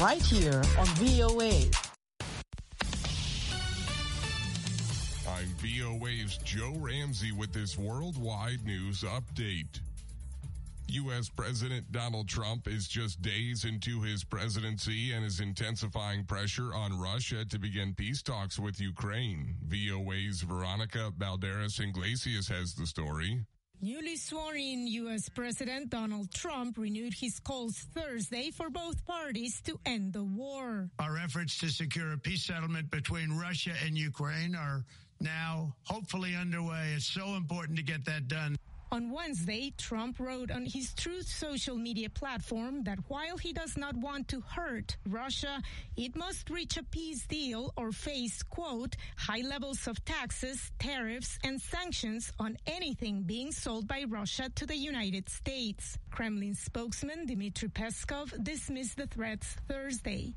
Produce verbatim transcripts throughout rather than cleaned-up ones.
right here on V O A. I'm V O A's Joe Ramsey with this worldwide news update. U S President Donald Trump is just days into his presidency and is intensifying pressure on Russia to begin peace talks with Ukraine. V O A's Veronica Balderas Iglesias has the story. Newly sworn-in U S President Donald Trump renewed his calls Thursday for both parties to end the war. Our efforts to secure a peace settlement between Russia and Ukraine are now hopefully underway. It's so important to get that done. On Wednesday, Trump wrote on his Truth social media platform that while he does not want to hurt Russia, it must reach a peace deal or face, quote, high levels of taxes, tariffs, and sanctions on anything being sold by Russia to the United States. Kremlin spokesman Dmitry Peskov dismissed the threats Thursday.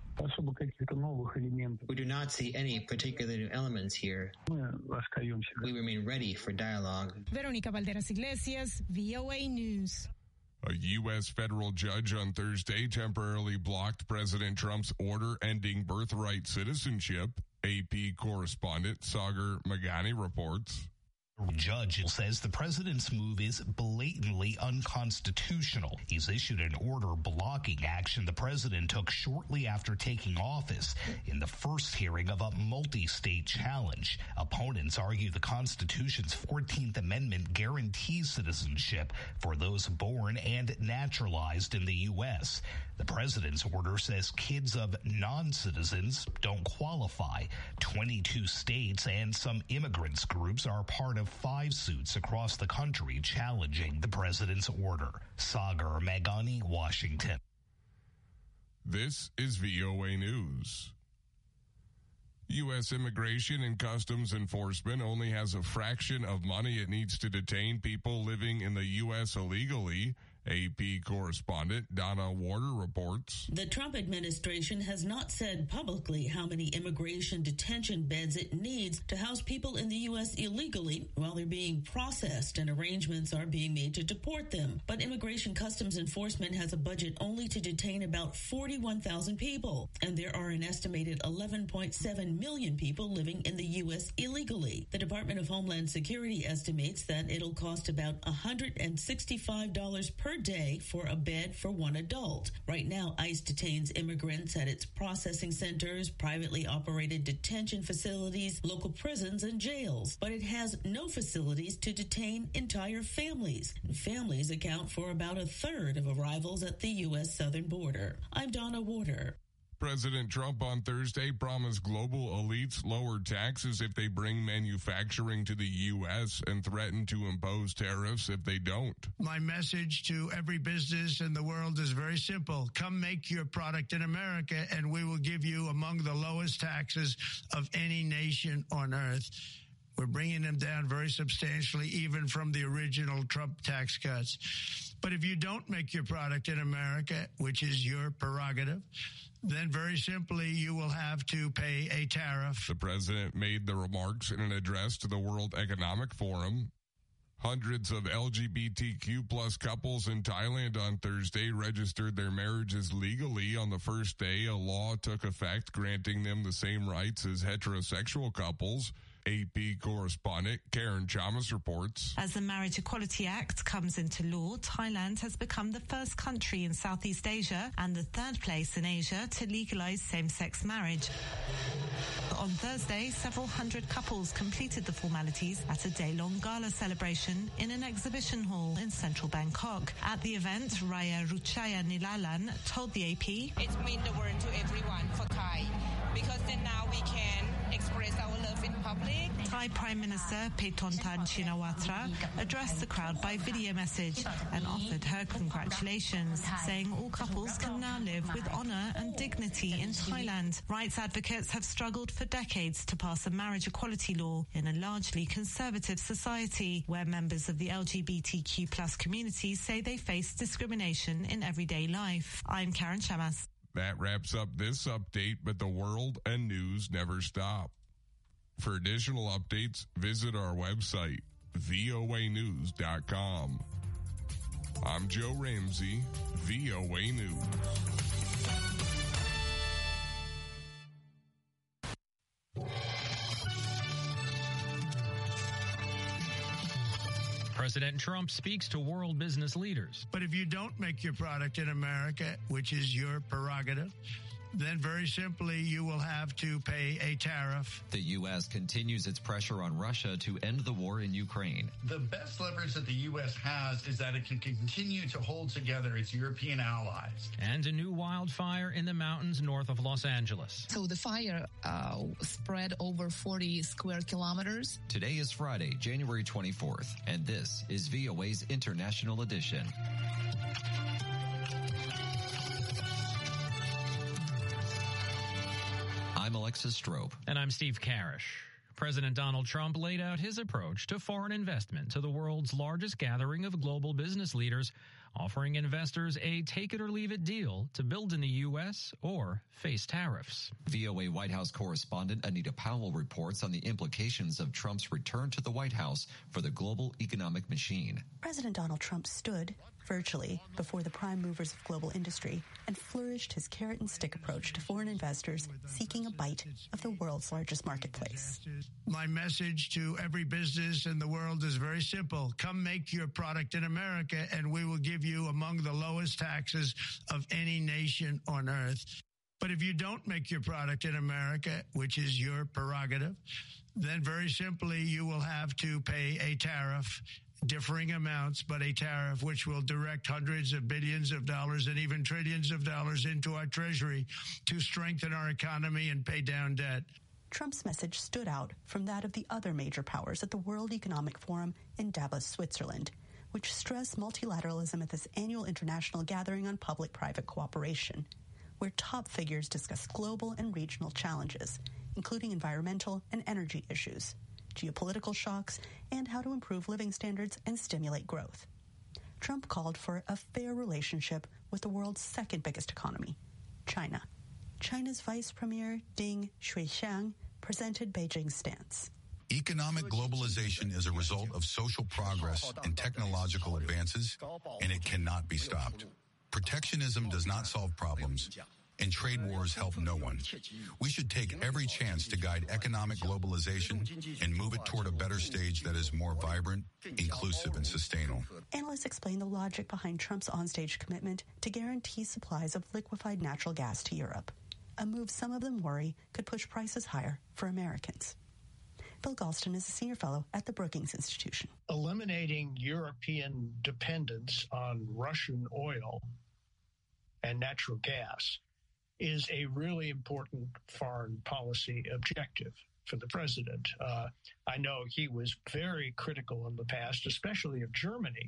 We do not see any particular new elements here. We remain ready for dialogue. Veronica Balderas Iglesias, V O A News. A U S federal judge on Thursday temporarily blocked President Trump's order ending birthright citizenship. A P correspondent Sagar Magani reports. The judge says the president's move is blatantly unconstitutional. He's issued an order blocking action the president took shortly after taking office in the first hearing of a multi-state challenge. Opponents argue the Constitution's fourteenth Amendment guarantees citizenship for those born and naturalized in the U S. The president's order says kids of non-citizens don't qualify. twenty-two states and some immigrants groups are part of five suits across the country challenging the president's order. Sagar Magani, Washington. This is V O A News. U S Immigration and Customs Enforcement only has a fraction of money it needs to detain people living in the U S illegally. A P correspondent Donna Warder reports. The Trump administration has not said publicly how many immigration detention beds it needs to house people in the U S illegally while they're being processed and arrangements are being made to deport them. But Immigration Customs Enforcement has a budget only to detain about forty-one thousand people, and there are an estimated eleven point seven million people living in the U S illegally. The Department of Homeland Security estimates that it'll cost about one hundred sixty-five dollars per day for a bed for one adult. Right now, ICE detains immigrants at its processing centers, privately operated detention facilities, local prisons, and jails. But it has no facilities to detain entire families. And families account for about a third of arrivals at the U S southern border. I'm Donna Warder. President Trump on Thursday promised global elites lower taxes if they bring manufacturing to the U S and threatened to impose tariffs if they don't. My message to every business in the world is very simple. Come make your product in America and we will give you among the lowest taxes of any nation on earth. We're bringing them down very substantially, even from the original Trump tax cuts. But if you don't make your product in America, which is your prerogative, then very simply you will have to pay a tariff. The president made the remarks in an address to the World Economic Forum. Hundreds of L G B T Q plus couples in Thailand on Thursday registered their marriages legally on the first day a law took effect granting them the same rights as heterosexual couples. A P correspondent Karen Chamas reports. As the Marriage Equality Act comes into law, Thailand has become the first country in Southeast Asia and the third place in Asia to legalize same-sex marriage. On Thursday, several hundred couples completed the formalities at a day-long gala celebration in an exhibition hall in central Bangkok. At the event, Raya Ruchaya Nilalan told the A P, "It means the world to everyone for Thai, because then now we can express our love in public." Thai Prime Minister Paetongtarn Shinawatra addressed the crowd by video message and offered her congratulations, saying all couples can now live with honour and dignity in Thailand. Rights advocates have struggled for decades to pass a marriage equality law in a largely conservative society where members of the L G B T Q plus community say they face discrimination in everyday life. I'm Karen Chamas. That wraps up this update, but the world and news never stop. For additional updates, visit our website, V O A news dot com. I'm Joe Ramsey, V O A News. President Trump speaks to world business leaders. But if you don't make your product in America, which is your prerogative, then very simply you will have to pay a tariff. The U S continues its pressure on Russia to end the war in Ukraine. The best leverage that the U S has is that it can continue to hold together its European allies. And a new wildfire in the mountains north of Los Angeles. So the fire uh, spread over forty square kilometers. Today is Friday, January twenty-fourth, and this is V O A's International Edition. I'm Alexis Strope. And I'm Steve Karish. President Donald Trump laid out his approach to foreign investment to the world's largest gathering of global business leaders, offering investors a take-it-or-leave-it deal to build in the U S or face tariffs. V O A White House correspondent Anita Powell reports on the implications of Trump's return to the White House for the global economic machine. President Donald Trump stood virtually before the prime movers of global industry and flourished his carrot and stick approach to foreign investors seeking a bite of the world's largest marketplace. My message to every business in the world is very simple. Come make your product in America, and we will give you among the lowest taxes of any nation on earth. But if you don't make your product in America, which is your prerogative, then very simply you will have to pay a tariff, differing amounts, but a tariff which will direct hundreds of billions of dollars and even trillions of dollars into our treasury to strengthen our economy and pay down debt. Trump's message stood out from that of the other major powers at the World Economic Forum in Davos, Switzerland, which stressed multilateralism at this annual international gathering on public-private cooperation, where top figures discussed global and regional challenges, including environmental and energy issues, geopolitical shocks, and how to improve living standards and stimulate growth. Trump called for a fair relationship with the world's second biggest economy, China. China's Vice Premier Ding Xuexiang presented Beijing's stance. Economic globalization is a result of social progress and technological advances, and it cannot be stopped. Protectionism does not solve problems, and trade wars help no one. We should take every chance to guide economic globalization and move it toward a better stage that is more vibrant, inclusive, and sustainable. Analysts explain the logic behind Trump's onstage commitment to guarantee supplies of liquefied natural gas to Europe, a move some of them worry could push prices higher for Americans. Bill Galston is a senior fellow at the Brookings Institution. Eliminating European dependence on Russian oil and natural gas is a really important foreign policy objective for the president. Uh, I know he was very critical in the past, especially of Germany,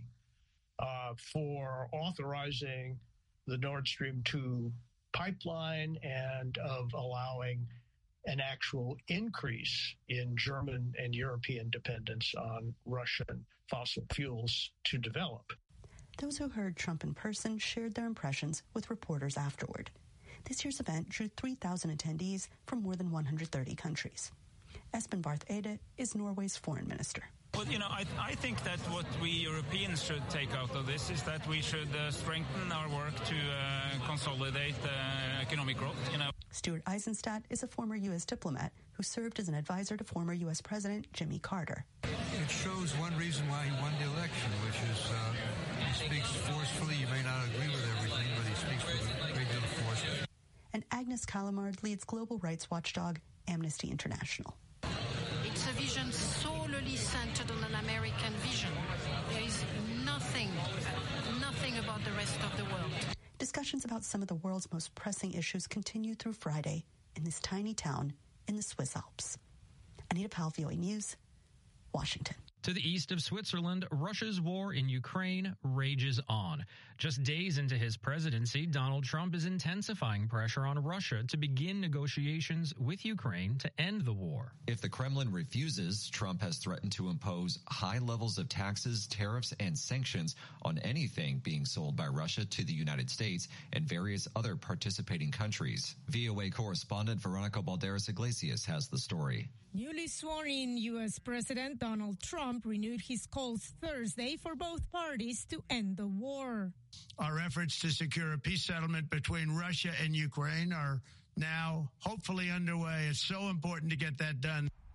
uh, for authorizing the Nord Stream two pipeline and of allowing an actual increase in German and European dependence on Russian fossil fuels to develop. Those who heard Trump in person shared their impressions with reporters afterward. This year's event drew three thousand attendees from more than one hundred thirty countries. Espen Barth Eide is Norway's foreign minister. Well, you know, I, I think that what we Europeans should take out of this is that we should uh, strengthen our work to uh, consolidate uh, economic growth, you know. Stuart Eisenstadt is a former U S diplomat who served as an advisor to former U S President Jimmy Carter. It shows one reason why he won the election, which is uh, he speaks forcefully. You may not agree with everything, but he speaks with a great deal of force. And Agnes Callamard leads global rights watchdog Amnesty International. It's a vision solely centered on an American vision. There is nothing, nothing about the rest of the world. Discussions about some of the world's most pressing issues continue through Friday in this tiny town in the Swiss Alps. Anita Powell, V O A News, Washington. To the east of Switzerland, Russia's war in Ukraine rages on. Just days into his presidency, Donald Trump is intensifying pressure on Russia to begin negotiations with Ukraine to end the war. If the Kremlin refuses, Trump has threatened to impose high levels of taxes, tariffs, and sanctions on anything being sold by Russia to the United States and various other participating countries. V O A correspondent Veronica Balderas Iglesias has the story. Newly sworn-in U S President Donald Trump renewed his calls Thursday for both parties to end the war. Our efforts to secure a peace settlement between Russia and Ukraine are now hopefully underway. It's so important to get that done.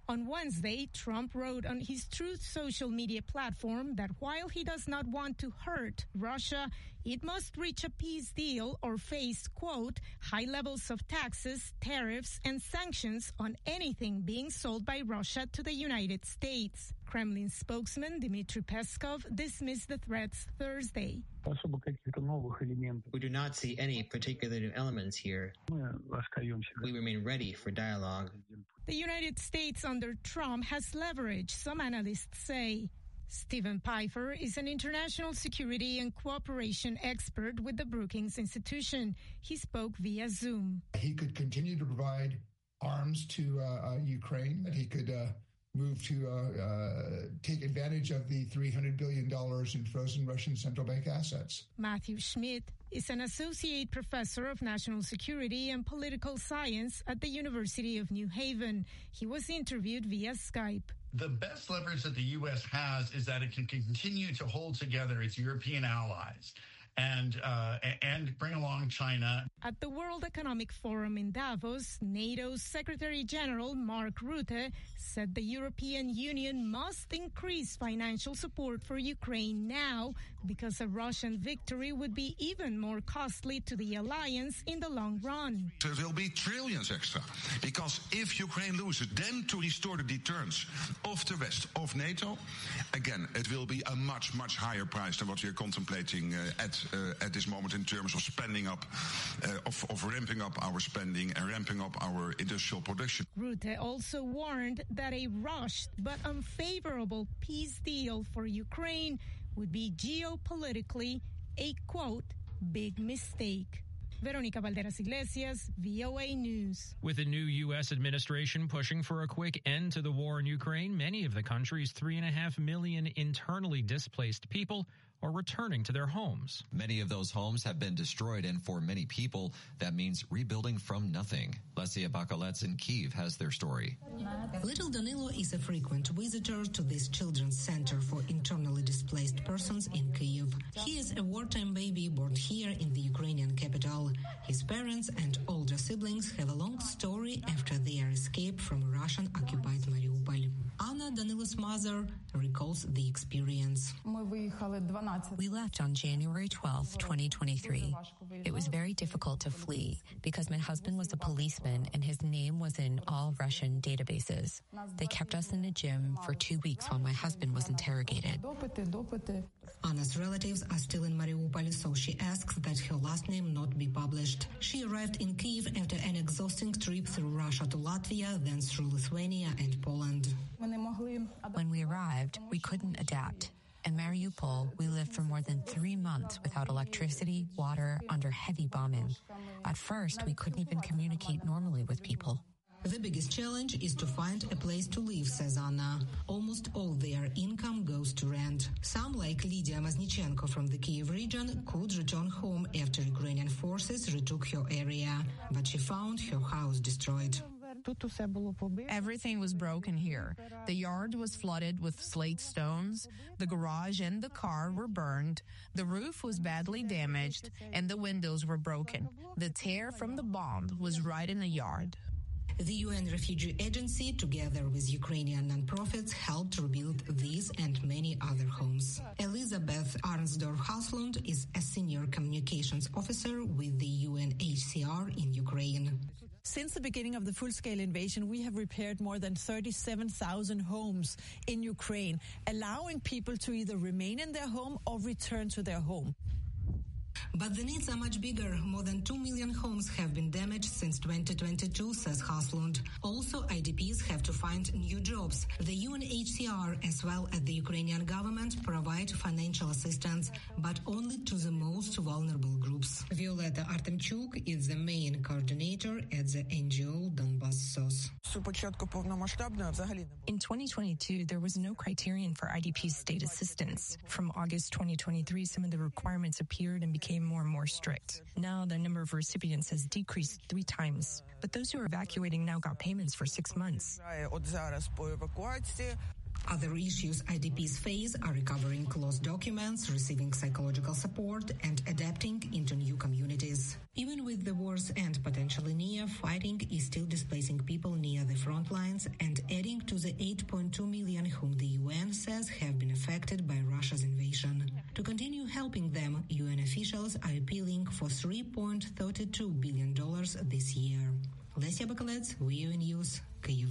On Wednesday, Trump wrote on his Truth social media platform that while he does not want to hurt Russia, it must reach a peace deal or face, quote, high levels of taxes, tariffs, and sanctions on anything being sold by Russia to the United States. Kremlin spokesman Dmitry Peskov dismissed the threats Thursday. We do not see any particular new elements here. We remain ready for dialogue. The United States under Trump has leverage, some analysts say. Stephen Pfeiffer is an international security and cooperation expert with the Brookings Institution. He spoke via Zoom. He could continue to provide arms to uh, uh, Ukraine. He could uh, move to uh, uh, take advantage of the three hundred billion dollars in frozen Russian central bank assets. Matthew Schmidt is an associate professor of national security and political science at the University of New Haven. He was interviewed via Skype. The best leverage that the U S has is that it can continue to hold together its European allies and uh, and bring along China. At the World Economic Forum in Davos, NATO's Secretary General Mark Rutte said the European Union must increase financial support for Ukraine now because a Russian victory would be even more costly to the alliance in the long run. There will be trillions extra, because if Ukraine loses, then to restore the deterrence of the West, of NATO, again, it will be a much, much higher price than what we are contemplating uh, at Uh, at this moment in terms of spending up, uh, of, of ramping up our spending and ramping up our industrial production. Rutte also warned that a rushed but unfavorable peace deal for Ukraine would be geopolitically a, quote, big mistake. Veronica Valderas Iglesias, V O A News. With the new U S administration pushing for a quick end to the war in Ukraine, many of the country's three and a half million internally displaced people are returning to their homes. Many of those homes have been destroyed, and for many people, that means rebuilding from nothing. Lesia Bakalets in Kyiv has their story. Little Danilo is a frequent visitor to this children's center for internally displaced persons in Kyiv. He is a wartime baby born here in the Ukrainian capital. His parents and older siblings have a long story after their escape from Russian-occupied Mariupol. Anna, Danilo's mother, recalls the experience. We left on January twelfth, twenty twenty-three. It was very difficult to flee because my husband was a policeman and his name was in all Russian databases. They kept us in a gym for two weeks while my husband was interrogated. Anna's relatives are still in Mariupol, so she asks that her last name not be published. She arrived in Kyiv after an exhausting trip through Russia to Latvia, then through Lithuania and Poland. When we arrived, we couldn't adapt. In Mariupol, we lived for more than three months without electricity, water, under heavy bombing. At first, we couldn't even communicate normally with people. The biggest challenge is to find a place to live, says Anna. Almost all their income goes to rent. Some, like Lydia Maznichenko from the Kyiv region, could return home after Ukrainian forces retook her area, but she found her house destroyed. Everything was broken here. The yard was flooded with slate stones. The garage and the car were burned. The roof was badly damaged, and the windows were broken. The tear from the bomb was right in the yard. The U N Refugee Agency, together with Ukrainian nonprofits, helped rebuild these and many other homes. Elizabeth Arnsdorf-Haslund is a senior communications officer with the U N H C R in Ukraine. Since the beginning of the full-scale invasion, we have repaired more than thirty-seven thousand homes in Ukraine, allowing people to either remain in their home or return to their home. But the needs are much bigger. More than two million homes have been damaged since twenty twenty-two, says Haslund. Also, I D Ps have to find new jobs. The U N H C R, as well as the Ukrainian government, provide financial assistance, but only to the most vulnerable groups. Violeta Artemchuk is the main coordinator at the N G O Donbas S O S. In twenty twenty-two, there was no criterion for I D P state assistance. From August twenty twenty-three, some of the requirements appeared and became more and more strict. Now the number of recipients has decreased three times, but those who are evacuating now got payments for six months. Other issues I D Ps face are recovering lost documents, receiving psychological support, and adapting into new communities. Even with the war's end potentially near, fighting is still displacing people near the front lines and adding to the eight point two million whom the U N says have been affected by Russia's invasion. To continue helping them, U N officials are appealing for three point three two billion dollars this year. Lesya Bakalets, V O A News, Kyiv.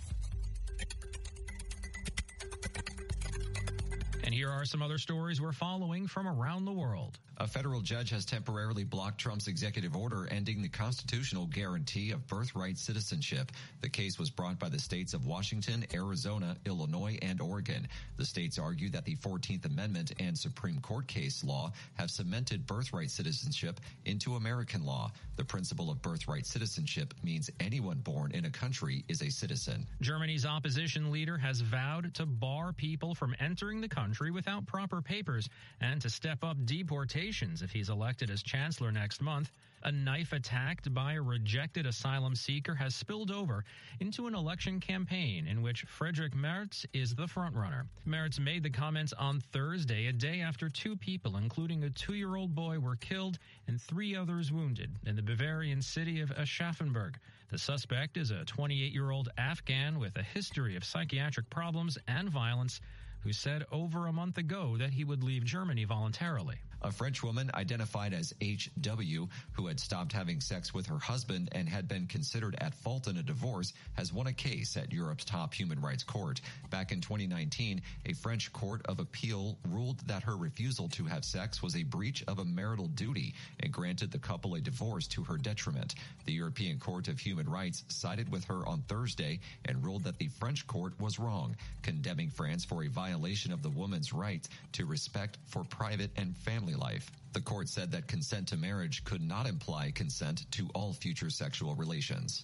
And here are some other stories we're following from around the world. A federal judge has temporarily blocked Trump's executive order ending the constitutional guarantee of birthright citizenship. The case was brought by the states of Washington, Arizona, Illinois, and Oregon. The states argue that the fourteenth Amendment and Supreme Court case law have cemented birthright citizenship into American law. The principle of birthright citizenship means anyone born in a country is a citizen. Germany's opposition leader has vowed to bar people from entering the country without proper papers and to step up deportation if he's elected as chancellor next month. A knife attacked by a rejected asylum seeker has spilled over into an election campaign in which Friedrich Merz is the frontrunner. Merz made the comments on Thursday, a day after two people, including a two-year-old boy, were killed and three others wounded in the Bavarian city of Aschaffenburg. The suspect is a twenty-eight-year-old Afghan with a history of psychiatric problems and violence who said over a month ago that he would leave Germany voluntarily. A French woman identified as H W, who had stopped having sex with her husband and had been considered at fault in a divorce, has won a case at Europe's top human rights court. Back in twenty nineteen, a French court of appeal ruled that her refusal to have sex was a breach of a marital duty and granted the couple a divorce to her detriment. The European Court of Human Rights sided with her on Thursday and ruled that the French court was wrong, condemning France for a violation of the woman's right to respect for private and family life. The court said that consent to marriage could not imply consent to all future sexual relations.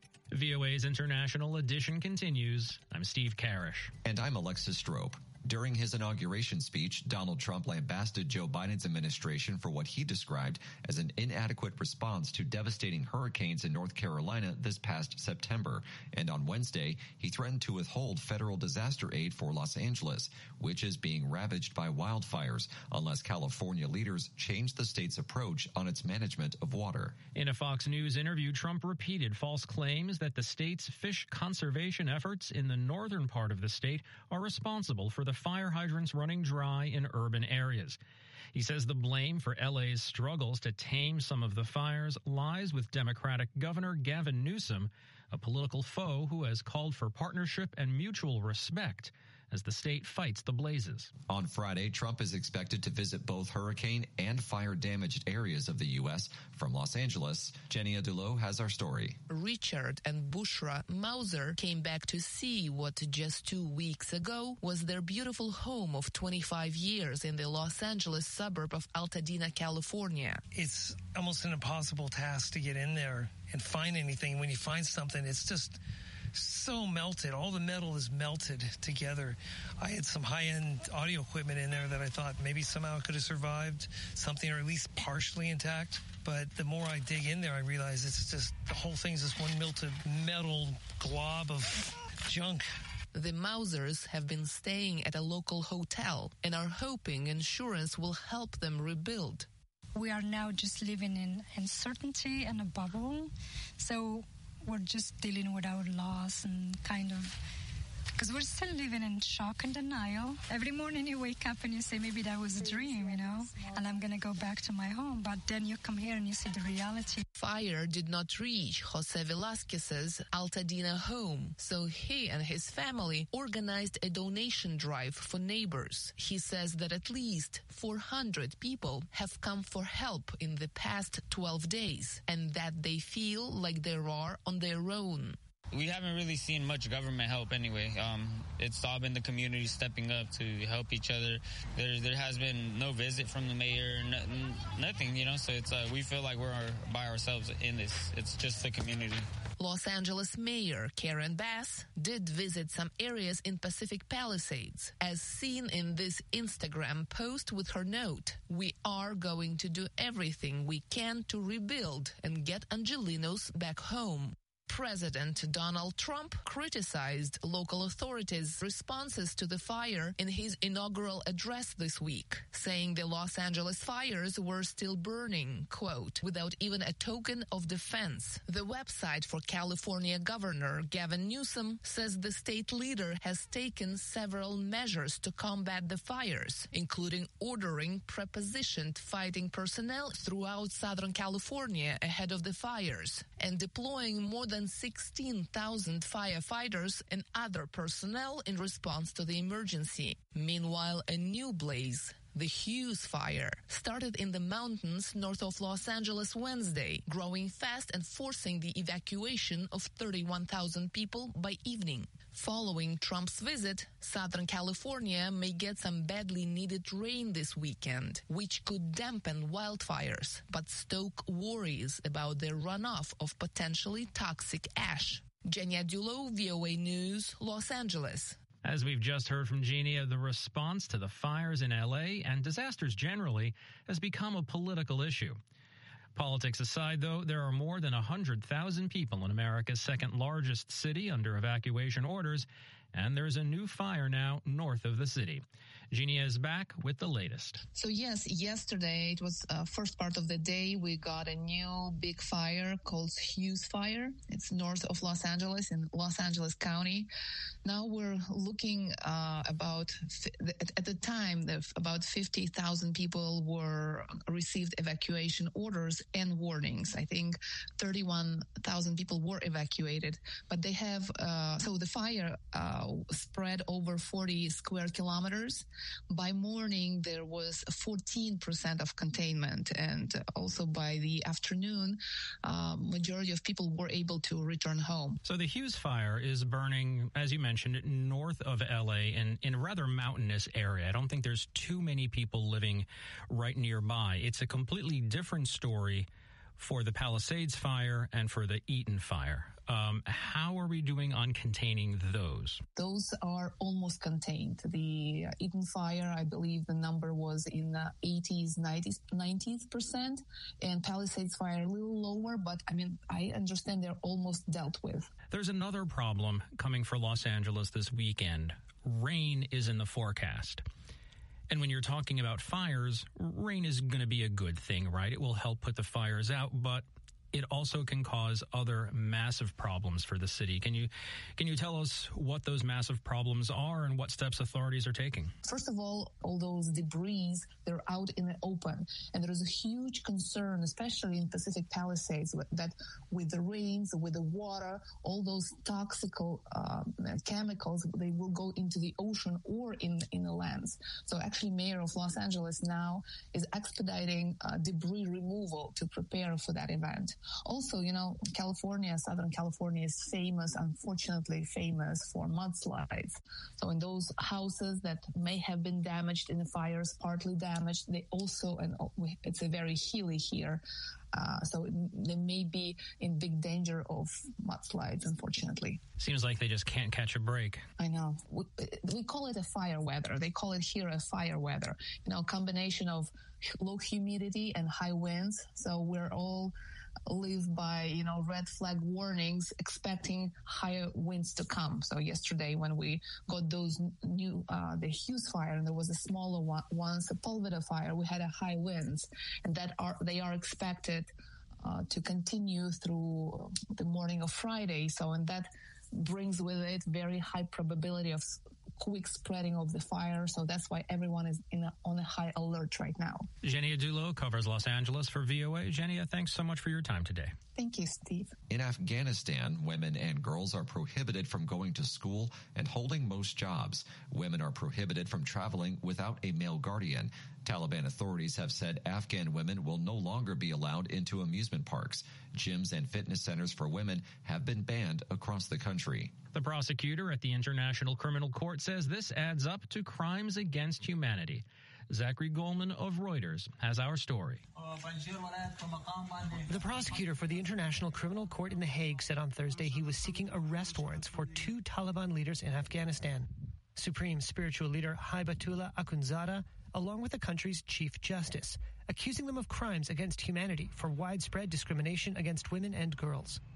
V O A's International Edition continues. I'm Steve Karish. And I'm Alexis Strope. During his inauguration speech, Donald Trump lambasted Joe Biden's administration for what he described as an inadequate response to devastating hurricanes in North Carolina this past September. And on Wednesday, he threatened to withhold federal disaster aid for Los Angeles, which is being ravaged by wildfires, unless California leaders change the state's approach on its management of water. In a Fox News interview, Trump repeated false claims that the state's fish conservation efforts in the northern part of the state are responsible for the fire hydrants running dry in urban areas. He says the blame for L A's struggles to tame some of the fires lies with Democratic Governor Gavin Newsom, a political foe who has called for partnership and mutual respect as the state fights the blazes. On Friday, Trump is expected to visit both hurricane and fire-damaged areas of the U S. From Los Angeles, Jenny Adulo has our story. Richard and Bushra Mauser came back to see what just two weeks ago was their beautiful home of twenty-five years in the Los Angeles suburb of Altadena, California. It's almost an impossible task to get in there and find anything. When you find something, it's just so melted. All the metal is melted together. I had some high-end audio equipment in there that I thought maybe somehow could have survived something, or at least partially intact. But the more I dig in there, I realize it's just the whole thing's this one melted metal glob of junk. The Mausers have been staying at a local hotel and are hoping insurance will help them rebuild. We are now just living in uncertainty and a bubble. So we're just dealing with our loss and kind of, because we're still living in shock and denial. Every morning you wake up and you say, maybe that was a dream, you know, and I'm going to go back to my home. But then you come here and you see the reality. Fire did not reach Jose Velasquez's Altadena home, so he and his family organized a donation drive for neighbors. He says that at least four hundred people have come for help in the past twelve days, and that they feel like they are on their own. We haven't really seen much government help anyway. Um, it's all been the community stepping up to help each other. There, there has been no visit from the mayor, no, nothing, you know, so it's uh, we feel like we're by ourselves in this. It's just the community. Los Angeles Mayor Karen Bass did visit some areas in Pacific Palisades, as seen in this Instagram post with her note, "We are going to do everything we can to rebuild and get Angelinos back home." President Donald Trump criticized local authorities' responses to the fire in his inaugural address this week, saying the Los Angeles fires were still burning, quote, without even a token of defense. The website for California Governor Gavin Newsom says the state leader has taken several measures to combat the fires, including ordering prepositioned fighting personnel throughout Southern California ahead of the fires and deploying more than sixteen thousand firefighters and other personnel in response to the emergency. Meanwhile, a new blaze, the Hughes Fire, started in the mountains north of Los Angeles Wednesday, growing fast and forcing the evacuation of thirty-one thousand people by evening. Following Trump's visit, Southern California may get some badly needed rain this weekend, which could dampen wildfires, but stoke worries about the runoff of potentially toxic ash. Genia Dulo, V O A News, Los Angeles. As we've just heard from Genia, the response to the fires in L A and disasters generally has become a political issue. Politics aside, though, there are more than one hundred thousand people in America's second largest city under evacuation orders, and there's a new fire now north of the city. Genia is back with the latest. So yes, yesterday, it was uh, first part of the day, we got a new big fire called Hughes Fire. It's north of Los Angeles in Los Angeles County. Now we're looking uh, about, at, at the time, the, about fifty thousand people were received evacuation orders and warnings. I think thirty-one thousand people were evacuated, but they have, uh, so the fire uh, spread over forty square kilometers. By morning, there was fourteen percent of containment, and also by the afternoon, uh, majority of people were able to return home. So the Hughes Fire is burning, as you mentioned, north of L A in, in a rather mountainous area. I don't think there's too many people living right nearby. It's a completely different story for the Palisades Fire and for the Eaton Fire. Um, how are we doing on containing those? Those are almost contained. The Eaton Fire, I believe the number was in the eighties, nineties, nineties percent, and Palisades Fire a little lower, but I mean, I understand they're almost dealt with. There's another problem coming for Los Angeles this weekend. Rain is in the forecast. And when you're talking about fires, rain is going to be a good thing, right? It will help put the fires out, but it also can cause other massive problems for the city. Can you can you tell us what those massive problems are and what steps authorities are taking? First of all, all those debris, they're out in the open. And there is a huge concern, especially in Pacific Palisades, that with the rains, with the water, all those toxic uh, chemicals, they will go into the ocean or in, in the lands. So actually, Mayor of Los Angeles now is expediting uh, debris removal to prepare for that event. Also, you know, California, Southern California is famous, unfortunately famous for mudslides. So in those houses that may have been damaged in the fires, partly damaged, they also, and it's a very hilly here, uh, so they may be in big danger of mudslides, unfortunately. Seems like they just can't catch a break. I know. We, we call it a fire weather. They call it here a fire weather. You know, combination of low humidity and high winds. So we're all live by, you know, red flag warnings, expecting higher winds to come. So yesterday when we got those new, uh, the Hughes Fire, and there was a smaller one, once a Sepulveda Fire, we had a high winds, and that are, they are expected uh, to continue through the morning of Friday. So, and that brings with it very high probability of quick spreading of the fire. So that's why everyone is in a, on a high alert right now. Genia Dulo covers Los Angeles for V O A. Genia, thanks so much for your time today. Thank you, Steve. In Afghanistan, women and girls are prohibited from going to school and holding most jobs. Women are prohibited from traveling without a male guardian. Taliban authorities have said Afghan women will no longer be allowed into amusement parks. Gyms and fitness centers for women have been banned across the country. The prosecutor at the International Criminal Court says this adds up to crimes against humanity. Zachary Goldman of Reuters has our story. The prosecutor for the International Criminal Court in The Hague said on Thursday he was seeking arrest warrants for two Taliban leaders in Afghanistan. Supreme Spiritual Leader Haibatullah Akhundzada, along with the country's Chief Justice, accusing them of crimes against humanity for widespread discrimination against women and girls.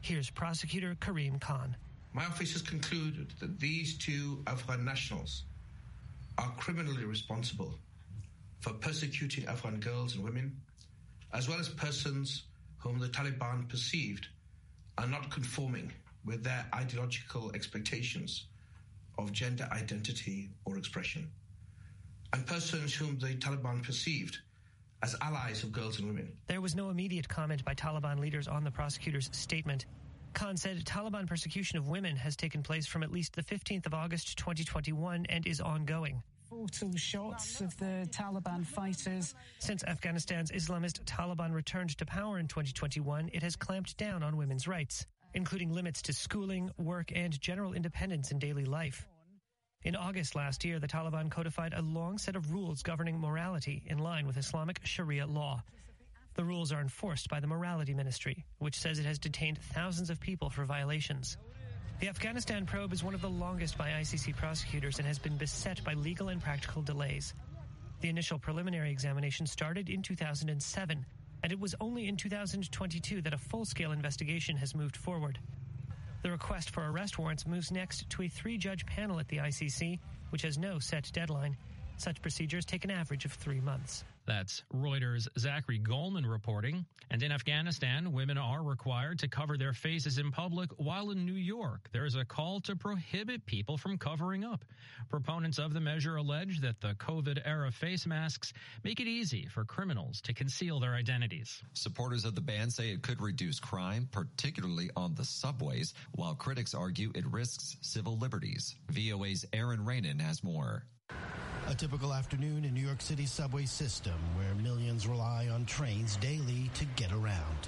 Here's prosecutor Karim Khan. My office has concluded that these two Afghan nationals are criminally responsible for persecuting Afghan girls and women, as well as persons whom the Taliban perceived are not conforming with their ideological expectations of gender identity or expression, and persons whom the Taliban perceived as allies of girls and women. There was no immediate comment by Taliban leaders on the prosecutor's statement. Khan said Taliban persecution of women has taken place from at least the fifteenth of August twenty twenty-one and is ongoing. Fatal shots of the Taliban fighters. Since Afghanistan's Islamist Taliban returned to power in twenty twenty-one, it has clamped down on women's rights, including limits to schooling, work, and general independence in daily life. In August last year, the Taliban codified a long set of rules governing morality in line with Islamic Sharia law. The rules are enforced by the Morality Ministry, which says it has detained thousands of people for violations. The Afghanistan probe is one of the longest by I C C prosecutors and has been beset by legal and practical delays. The initial preliminary examination started in two thousand seven, and it was only in two thousand twenty-two that a full-scale investigation has moved forward. The request for arrest warrants moves next to a three-judge panel at the I C C, which has no set deadline. Such procedures take an average of three months. That's Reuters' Zachary Goldman reporting. And in Afghanistan, women are required to cover their faces in public, while in New York, there is a call to prohibit people from covering up. Proponents of the measure allege that the COVID-era face masks make it easy for criminals to conceal their identities. Supporters of the ban say it could reduce crime, particularly on the subways, while critics argue it risks civil liberties. V O A's Aaron Rainin has more. A typical afternoon in New York City's subway system, where millions rely on trains daily to get around.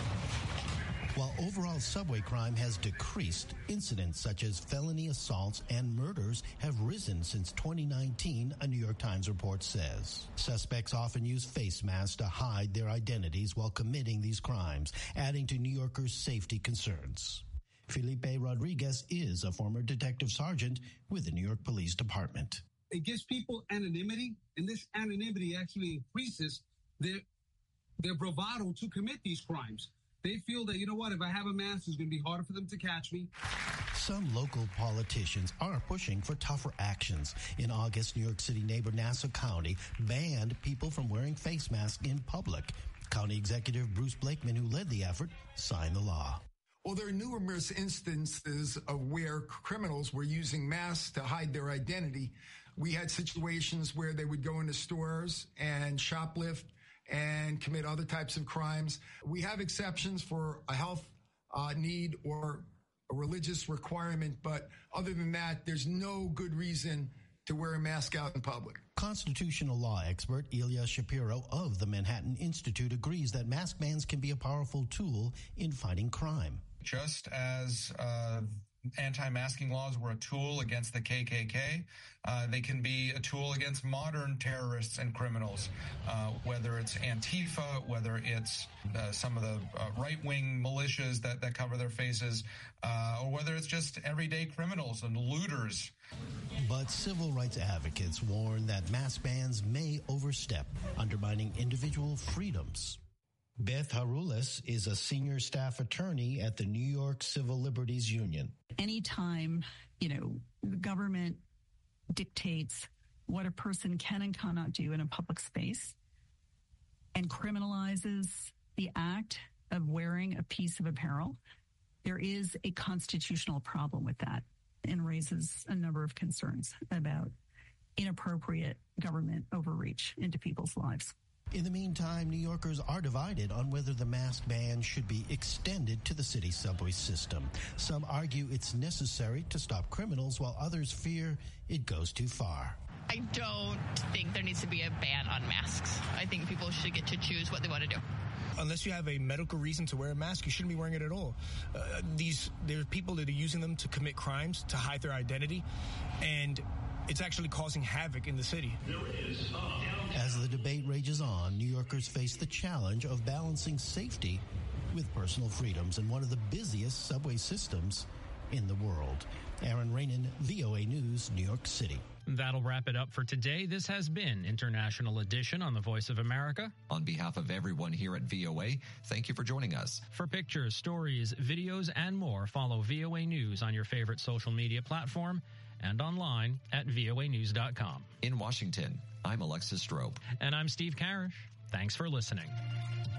While overall subway crime has decreased, incidents such as felony assaults and murders have risen since twenty nineteen, a New York Times report says. Suspects often use face masks to hide their identities while committing these crimes, adding to New Yorkers' safety concerns. Felipe Rodriguez is a former detective sergeant with the New York Police Department. It gives people anonymity, and this anonymity actually increases their their bravado to commit these crimes. They feel that, you know what, if I have a mask, it's going to be harder for them to catch me. Some local politicians are pushing for tougher actions. In August, New York City neighbor Nassau County banned people from wearing face masks in public. County Executive Bruce Blakeman, who led the effort, signed the law. Well, there are numerous instances of where criminals were using masks to hide their identity. We had situations where they would go into stores and shoplift and commit other types of crimes. We have exceptions for a health uh, need or a religious requirement, but other than that, there's no good reason to wear a mask out in public. Constitutional law expert Ilya Shapiro of the Manhattan Institute agrees that mask bans can be a powerful tool in fighting crime. Just as uh, anti-masking laws were a tool against the K K K, uh, they can be a tool against modern terrorists and criminals, uh, whether it's Antifa, whether it's uh, some of the uh, right-wing militias that, that cover their faces, uh, or whether it's just everyday criminals and looters. But civil rights advocates warn that mask bans may overstep, undermining individual freedoms. Beth Harulis is a senior staff attorney at the New York Civil Liberties Union. Anytime, you know, the government dictates what a person can and cannot do in a public space and criminalizes the act of wearing a piece of apparel, there is a constitutional problem with that and raises a number of concerns about inappropriate government overreach into people's lives. In the meantime, New Yorkers are divided on whether the mask ban should be extended to the city's subway system. Some argue it's necessary to stop criminals, while others fear it goes too far. I don't think there needs to be a ban on masks. I think people should get to choose what they want to do. Unless you have a medical reason to wear a mask, you shouldn't be wearing it at all. Uh, these there are people that are using them to commit crimes, to hide their identity, and it's actually causing havoc in the city. As the debate rages on, New Yorkers face the challenge of balancing safety with personal freedoms in one of the busiest subway systems in the world. Aaron Rainin, V O A News, New York City. That'll wrap it up for today. This has been International Edition on the Voice of America. On behalf of everyone here at V O A, thank you for joining us. For pictures, stories, videos, and more, follow V O A News on your favorite social media platform and online at V O A news dot com. In Washington, I'm Alexis Strope. And I'm Steve Karish. Thanks for listening.